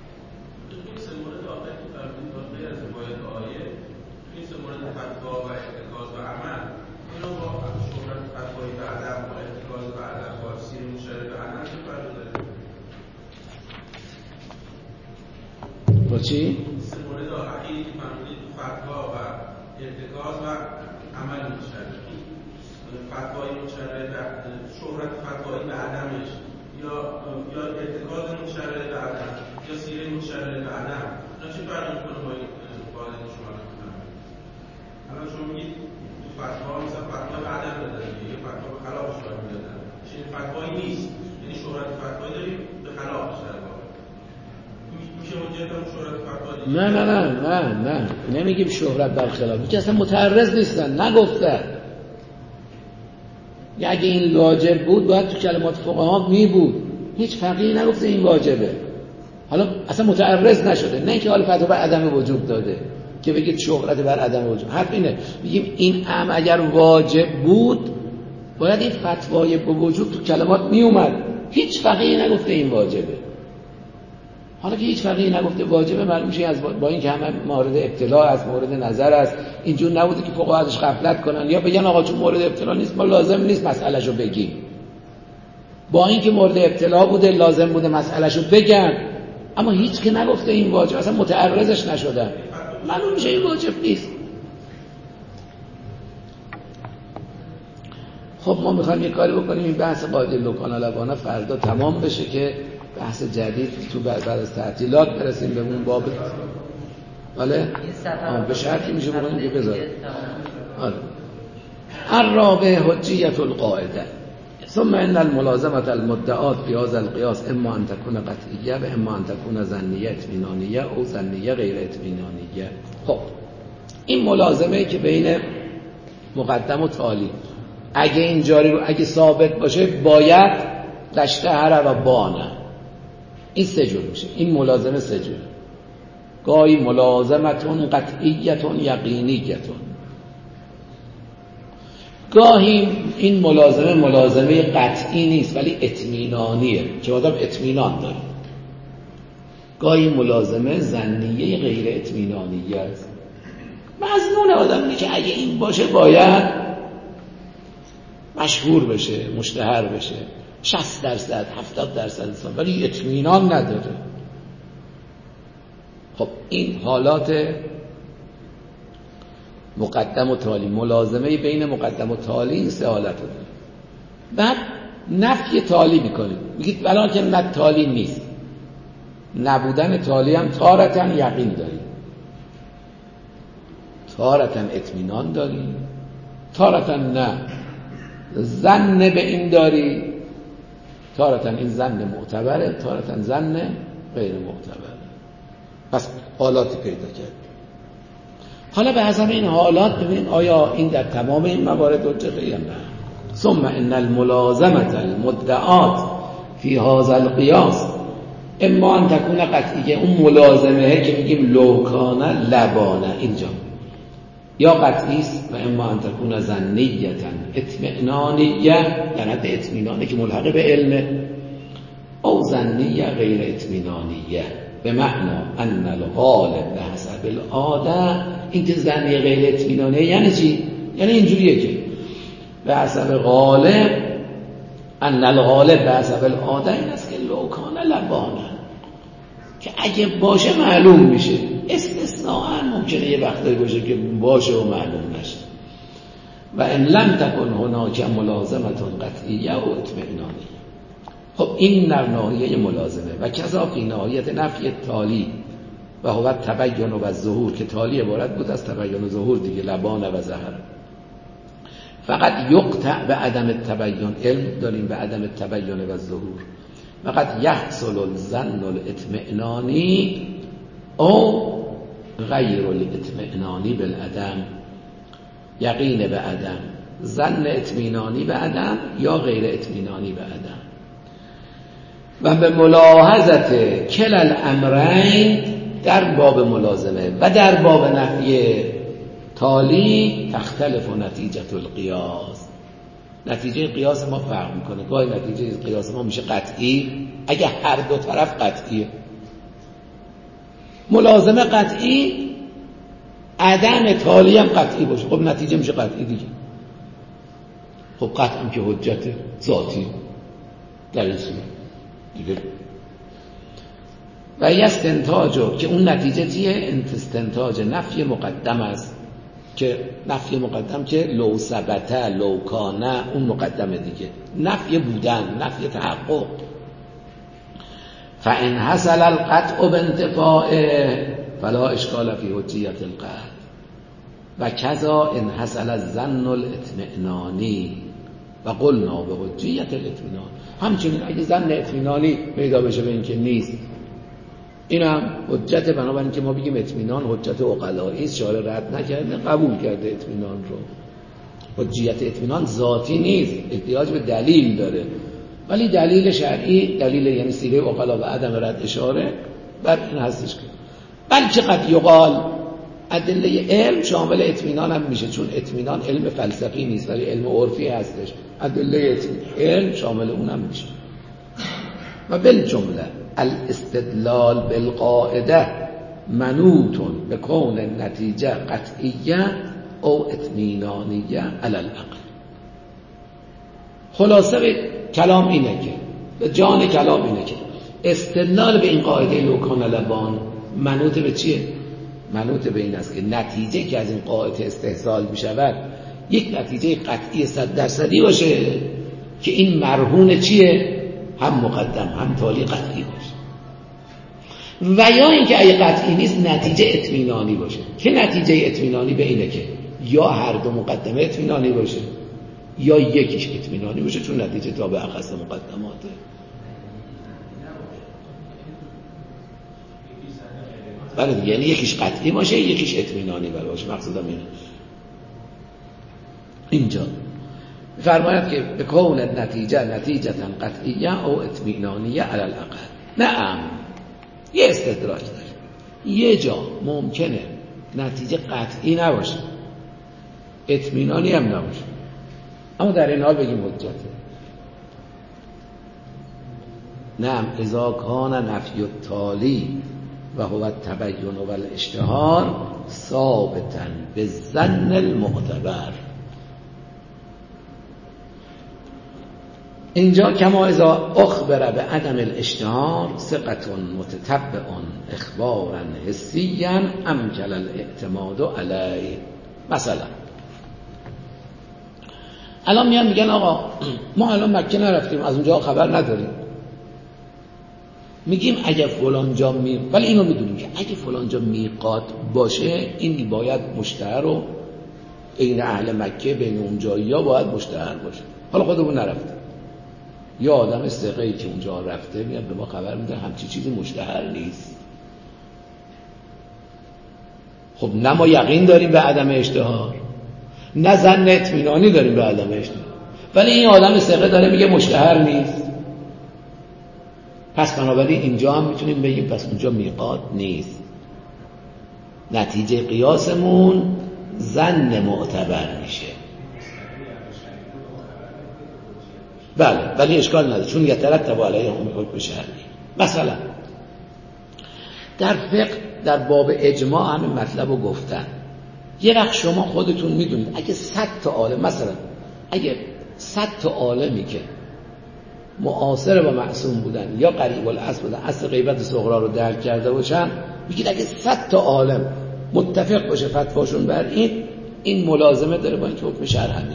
با چی؟ سه مورد آخری که فرمودید فتوا و ارتکاز و عمل مشرع. فتوای مشرع و شهرت فتوایی به عدمش یا ارتکاز مشرع به عدم یا سیره مشرع به عدم، اینا چه فرق می‌کنه با این قاعده که شما گفتید؟ الان شما میگید تو فتوا مثلا فتوا به عدم دادن، یا فتوا به خلافش دادن. چنین فتوایی نیست. یعنی شهرت فتوایی داریم به خلافش در واقع. نه نمیگیم شهرت برخلاف، که اصلا متعرض نیستن، نگفتن. اگه این واجب بود باید تو کلمات فقها می بود، هیچ فقیهی نگفته این واجبه، حالا اصلا متعرض نشده، نه که حالا فتوا بر عدم وجوب داده که بگید شهرت بر عدم وجوب. حرف اینه میگیم این اگر واجب بود باید این فتوای به وجوب تو کلمات می اومد، هیچ فقیهی نگفته این واجبه. حالا که هیچ فقیهی نگفته واجبه، معلوم میشه از با این که همه مورد ابتلا است، مورد نظر است، اینجور نبوده که فقها ازش غفلت کنن یا بگن آقا چون مورد ابتلا نیست ما لازم نیست مسئلهشو بگیم. با این که مورد ابتلا بوده لازم بوده مسئلهشو بگن، اما هیچ که نگفته این واجب، اصلا متعرضش نشدن، معلوم میشه این واجب نیست. خب ما میخوایم یه کاری بکنیم این بحث قاعده لوکان لبانه فردا تمام بشه که بحث جدید تو بعد از تعطیلات برسیم به اون باب. بله به شرطی میشه بکنیم که بذاریم. آره الرابع حجیت القاعده. ثم ان الملازمه المدعات في هذا القياس اما ان تكون قطعیه و اما ان تكون ظنیه اطمینانیه او ظنیه غیر اطمینانیه. خب این ملازمه که بین مقدم و تالی اگه این جاری اگه ثابت باشه باید تشتهر و بانه، این سه جور میشه. این ملازمه سه جور، گاهی ملازمتون قطعیتون یقینیتون، گاهی این ملازمه قطعی نیست ولی اطمینانیه که آدم اطمینان داره، گاهی ملازمه ظنیه غیر اطمینانیه است. مظنون آدم اینه که اگه این باشه باید مشهور بشه، مشتهر بشه، 60% 70% انسان، ولی اطمینان نداره. خب این حالات مقدم و تالی، ملازمه بین مقدم و تالی، این سه حالت داره. بعد نفی تالی میکنید، میگید بلا که نه تالی نیست، نبودن تالی هم تارتاً یقین داری، تارتاً اطمینان داری، تارتاً نه ظن به این داری، تارتاً این ظن معتبره، تارتاً ظن غیر معتبره. پس حالاتی پیدا کرد. حالا به حسب این حالات ببینیم آیا این در تمام این موارد حجته یا نه. ثم ان الملازمه المدعات فی هذا القیاس اما ان تكون قطعیه، اون ملازمه که میگیم لوکان لبانه اینجا یا قطعی است، و اما ان تكون ظنیه اطمینانیه در حد اطمینانه که ملحق به علمه، او ظنیه غیر اطمینانیه به معنا ان الغالب به حسب العاده. این که ظنیه غیر اطمینانیه یعنی چی؟ یعنی اینجوریه که به حسب غالب ان الغالب به حسب العاده این است که لو کان لبانا، که اگه باشه معلوم میشه. استثناء ممکنه یه وقتایی باشه که باشه و معلوم نشه. و ان لم تکن هناک ملازمه قطعیه و اطمئنانی. خب این در ناحیه ملازمه. و کذا فی ناحیه نفی تالی و هو تبین و ظهور، که تالی عبارت بود از تبین و ظهور دیگه، لبان و ظهر. فقط یقطع به عدم التبین، علم داریم به عدم التبین و ظهور. فقط یحصل الظن الاطمئنانی او غیر الاطمئنانی بالعدم، یقین به عدم، ظن اطمینانی به عدم یا غیر اطمینانی به عدم. و به ملاحظت کل الامرین، در باب ملازمه و در باب نفی تالی، تختلف و نتیجه القیاس. نتیجه قیاس ما فرق میکنه. گاهی نتیجه قیاس ما میشه قطعی اگه هر دو طرف قطعیه. ملازمه قطعی، عدم تالی هم قطعی باشه، خب نتیجه میشه قطعی دیگه. خب قطعا که حجت ذاتی در این صورت دیگه. و یه استنتاجو که اون نتیجه چیه؟ استنتاج نفی مقدم است، که نفی مقدم که لو ثبته لو کانه، اون مقدمه دیگه، نفی بودن، نفی تحقق. فان حصل القطع بانتفاعه فلا اشکال فی حجیت القطع و کذا ان حصل الظن الاطمئنانی و قلنا به حجیت الاطمینان. همچنین اگه ظن اطمینانی پیدا بشه به این که نیست، اینم حجت، بنابراین که ما بگیم اطمینان حجت عقلایی است، شارع رد نکرده، قبول کرده اطمینان رو. حجیت اطمینان ذاتی نیست، احتیاج به دلیل داره، ولی دلیل شرعی، دلیل یعنی سیره عقلا و عدم رد اشاره بر این هستش که بلکه قد یقال ادله علم شامل اطمینان هم میشه، چون اطمینان علم فلسفی نیست ولی علم عرفی هستش، ادله علم شامل اونم میشه. و بالجمله الاستدلال بالقاعده منوط بکون نتیجه قطعیه او اطمینانیه علی الاقل. خلاصه به کلام اینه که، به جان کلام اینه که استدلال به این قاعده لو کان لبان منوط به چیه؟ منوط به این است که نتیجه که از این قاعده استحصال می شود یک نتیجه قطعی 100% باشه که این مرهون چیه؟ هم مقدم هم تالی قطعی باشه. و یا اینکه اگه قطعی نیست نتیجه اطمینانی باشه، که نتیجه اطمینانی به اینه که یا هر دو مقدمه اطمینانی باشه یا یکیش اطمینانی باشه، چون نتیجه تابع اخص مقدماته. بله دیگه، یعنی یکیش قطعی باشه یکیش اطمینانی باشه. مقصودم اینه. اینجا فرماید که به کون نتیجه قطعیه او اطمینانیه علی الاقل. نعم، یه استدراک داره، یه جا ممکنه نتیجه قطعی نباشه اطمینانی هم نباشه، اما در این حال بگیم حجته. نعم اذا کان نفی التالی و هو التبین و الاشتهار ثابتا بالظن المعتبر. اینجا کما اذا اخبر به عدم الاشتهار ثقة متتبع اخبارا حسیا امکن الاعتماد علیه. مثلا الان میان میگن آقا ما الان مکه نرفتیم، از اونجا خبر نداریم، میگیم اگه فلان جا ولی اینو میدونیم که اگه فلان جا میقات باشه این باید مشتهر و این اهل مکه بین اون جایی‌ها باید مشتهر باشه. حالا خودمون نرفتیم، یا آدم ثقه‌ای که اونجا رفته میاد به ما خبر میده همچی چیزی مشتهر نیست. خب نه ما یقین داریم به عدم اشتهار، نه ظن اطمینانی داریم به عدم اشتهار، ولی این آدم ثقه داره میگه مشتهر نیست. پس بنابراین اینجا هم میتونیم بگیم پس اونجا میقات نیست. نتیجه قیاسمون ظن معتبر میشه. بله، ولی اشکال نداره چون یترتب علیه حکم شرعی. مثلا در فقه در باب اجماع همین مطلب رو گفتن. یه وقت شما خودتون میدونید اگه 100 تا عالم، مثلا اگه 100 تا عالمی که معاصر با معصوم بودن یا قریب الاصل بودن اصل غیبت صغرا رو درک کرده باشن، میگید اگه 100 تا عالم متفق باشه فتواشون بر این ملازمه داره با اینکه حکم شرع همینه.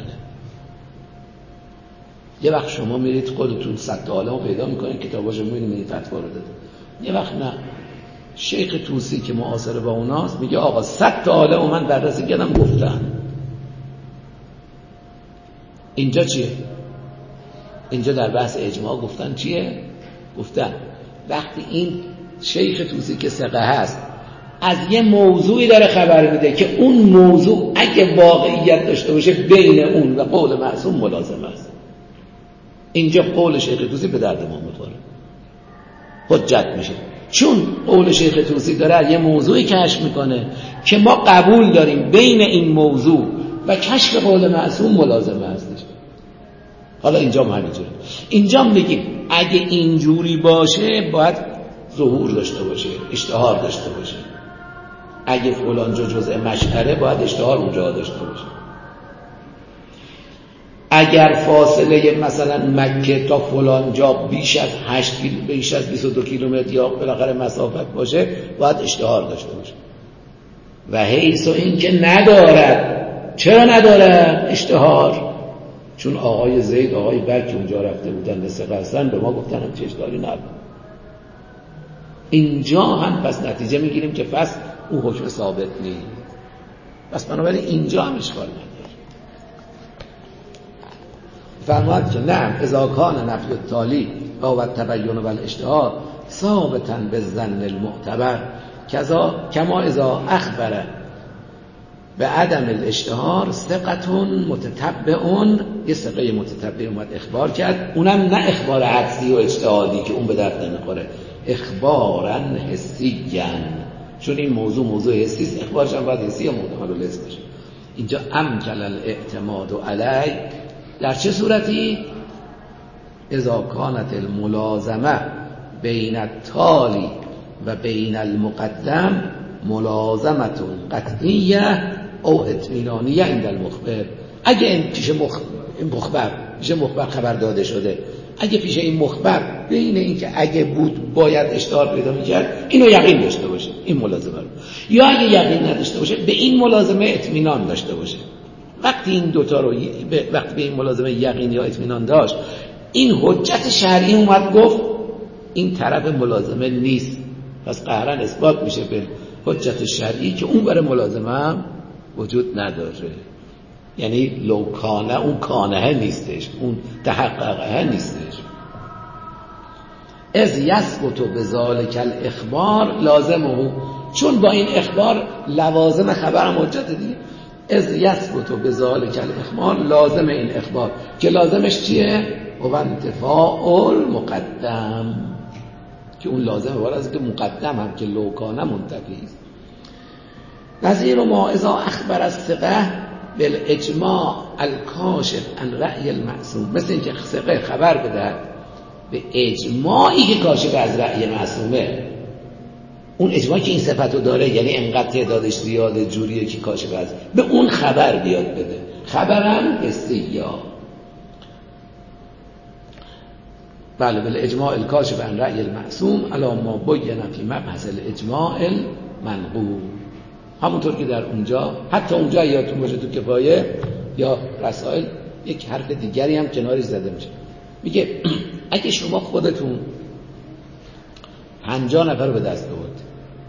یه وقت شما میرید خودتون 100 تا عالم رو پیدا میکنید کتاباشو میبینید فتوا رو داده، یه وقت نه. شیخ طوسی که معاصر با اوناست میگه آقا 100 تا عالم رو من بررسی کردم گفتن. اینجا چیه؟ اینجا در بحث اجماع گفتن چیه؟ گفتن وقتی این شیخ طوسی که ثقه هست از یه موضوعی داره خبر میده که اون موضوع اگه واقعیت داشته باشه بین اون و قول معصوم ملازم است، اینجا قول شیخ طوسی به درد ما میخوره، حجت میشه. چون قول شیخ طوسی داره یه موضوعی کشف میکنه که ما قبول داریم بین این موضوع و کشف قول معصوم ملازمه هستش. حالا اینجا هم همینجوره. اینجا میگیم اگه اینجوری باشه باید ظهور داشته باشه، اشتهار داشته باشه. اگه فلان جا جزء مشعره باید اشتهار اونجا داشته باشه. اگر فاصله مثلا مکه تا فلان جا بیش از 22 کیلومتر یا بالاخره مسافت باشه باید اشتهار داشته باشه. و حیث این که ندارد. چرا ندارد اشتهار؟ چون آقای زید آقای برک اونجا رفته بودن نسخه هستن به ما گفتن هم چه اشکالی نداره. اینجا هم پس نتیجه میگیریم که پس اون حکم ثابت نیست، پس بنابراین اینجا هم اشکال نداره. فرمود که نعم اذا کان نفی التالی او التبین و الاشتهار ثابتا بالظن المعتبر کما اذا اخبر به عدم الاشتهار ثقة متتبع، یه ثقه متتبع اومد اخبار کرد، اونم نه اخبار حدسی و اجتهادی که اون به درد نمیخوره، اخبارا حسیاً، چون این موضوع حسی است، اخبارش هم باید حسی یا محتمل الحس باشه. اینجا امکن الاعتماد علی در چه صورتی؟ اذا کانت الملازمه بین التالی و بین المقدم ملازمه قطعیه او اطمینانیه عند المخبر. اگه این پیش مخبر خبر داده شده، اگه پیش این مخبر بین این که اگه بود باید اشتهار پیدا میکرد اینو یقین داشته باشه این ملازمه رو، یا اگه یقین نداشته باشه به این ملازمه اطمینان داشته باشه. وقتی این دوتا رو وقتی به این ملازمه یقین یا اطمینان داشت، این حجت شرعی اومد گفت این طرف ملازمه نیست، پس قهرا اثبات میشه به حجت شرعی که اون برای ملازمه هم وجود نداره. یعنی لوکانه اون کانه نیستش، اون تحققه نیستش. از یثبت بذالک الاخبار لازمه، چون با این اخبار لوازم خبر هم حجت دیگه. از یثبت بذالک الاخبار لازم این اخبار که لازمش چیه؟ و انتفاع المقدم، که اون لازمه بالا از که مقدم هم که لوکانه منتفی است. نظیر ما اذا اخبر الثقه بالاجماع الکاشف عن رأی المعصوم، مثل اینکه ثقه خبر بده به اجماعی که کاشف از رأی معصومه، اون اجماعی که این صفتو داره، یعنی انقدر تعدادش زیاده جوریه که کاشف از به اون خبر بیاد بده، خبرم حسیه. بله بالاجماع الکاشف عن رأی المعصوم علی ما بین فی مبحث الاجماع المنقول. همونطور که در اونجا، حتی اونجا یادتون باشه تو کفایه یا رسائل یک حرف دیگری هم کنارش زده میشه، میگه اگه شما خودتون 50 نفر رو به دست آورد،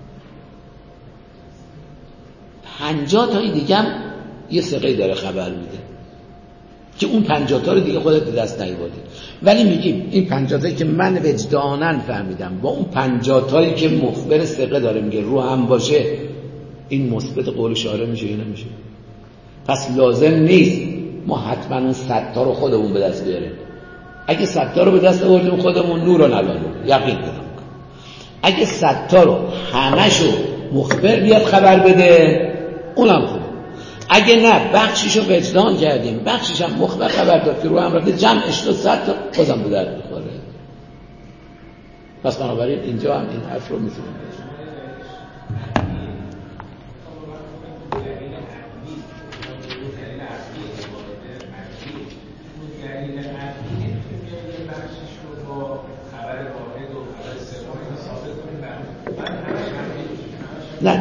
50 تای دیگه هم یه ثقه داره خبر میده که اون 50 تا رو دیگه خودت به دست نیاوردی، ولی میگیم این 50 تایی که من وجداناً فهمیدم با اون 50 تایی که مخبر ثقه داره میگه رو هم باشه، این مثبت قول شارع میشه یا نمیشه؟ پس لازم نیست ما حتما اون 100 تا رو خودمون به دست بیاریم. اگه 100 تا رو به دست آوردیم خودمون نور رو نبالیم، یقین دارم. اگه 100 تا رو همشو مخبر بیاد خبر بده اونم خوبه. اگه نه بخشیشو وجدان کردیم، بخشیش هم مخبر خبر داد که رو هم رفته، جمعش تو 100 تا بازم به درد میخوره. پس بنابراین اینجا هم این حرف رو میتونیم بزنیم.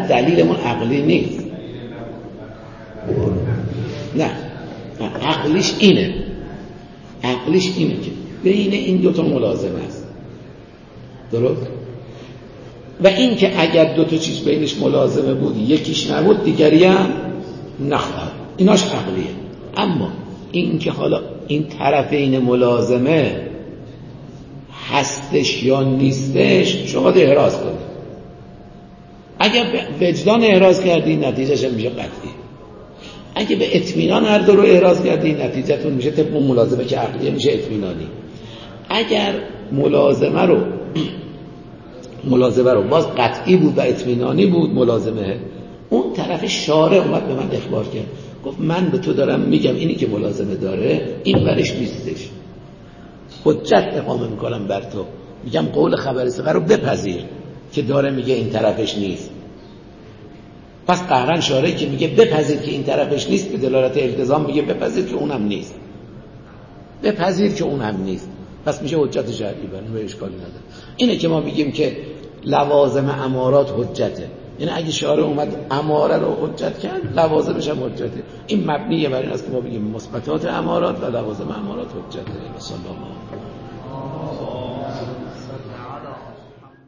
دلیلمون عقلی نیست. نه عقلیش اینه که بین این دوتا ملازمه است. درست؟ و این که اگر دوتا چیز بینش ملازمه بود یکیش نبود دیگری هم نخواهد، ایناش عقلیه. اما این که حالا این طرفین ملازمه هستش یا نیستش شما باید احراز کنید. اگر به وجدان احراز کردی نتیجهش میشه قطعی، اگه به اطمینان هر دو رو احراز کردی نتیجهتون میشه طبق اون ملازمه که عقلیه میشه اطمینانی. اگر ملازمه رو باز قطعی بود و اطمینانی بود ملازمه، اون طرف شارع اومد به من اخبار کرد گفت من به تو دارم میگم اینی که ملازمه داره این برش نیستش، حجت اقامه میکنم بر تو، میگم قول خبر ثقه رو بپذیر که داره میگه این طرفش نیست. پس قهرن شارعی که میگه بپذیر که این طرفش نیست به دلالت التزام میگه بپذیر که اونم نیست، پس میشه حجت شرعی برای به اشکالی نداره. اینه که ما میگیم که لوازم امارات حجته، یعنی اگه شارع اومد اماره رو حجت کرد لوازمش هم حجته. این مبنیه بر این است که ما بگیم مثبتات امارات و لوازم امارات حجته. صلی الله علیه و